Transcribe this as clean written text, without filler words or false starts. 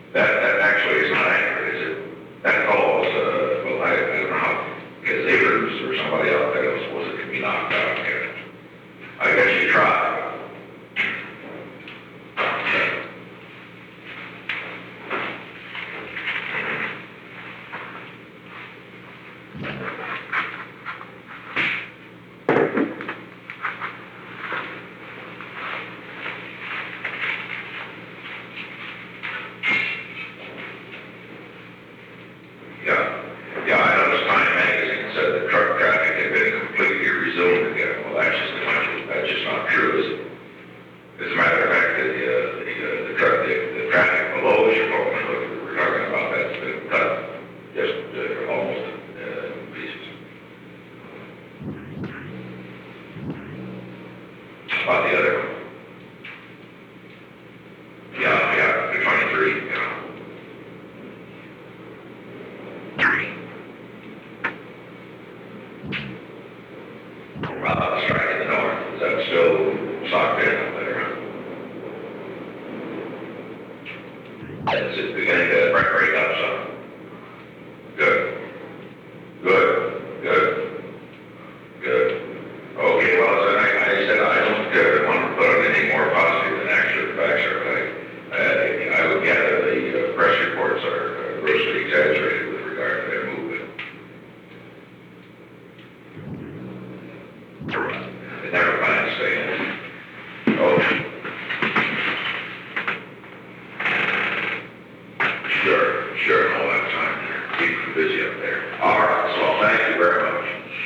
That actually is not accurate, is it? That calls, well, I don't know how, gazebos or somebody out there was supposed to be knocked out, can I guess you try. Yeah, yeah, I noticed Time Magazine said that truck traffic had been completely resumed again. Well, that's just not true, is it? As a matter of fact, the traffic below Chicago, we're talking about, that's been cut just almost in pieces. About the other one. Yeah, the 23, yeah. Strike in the north, is that still socked in up there? Is it beginning to break up some? Good, good. Okay, well, as I said, I don't want to put on any more positive than actual facts are. I would gather the press reports are grossly exaggerated with regard to their movement. They never plan to stay in. Oh, sure, no,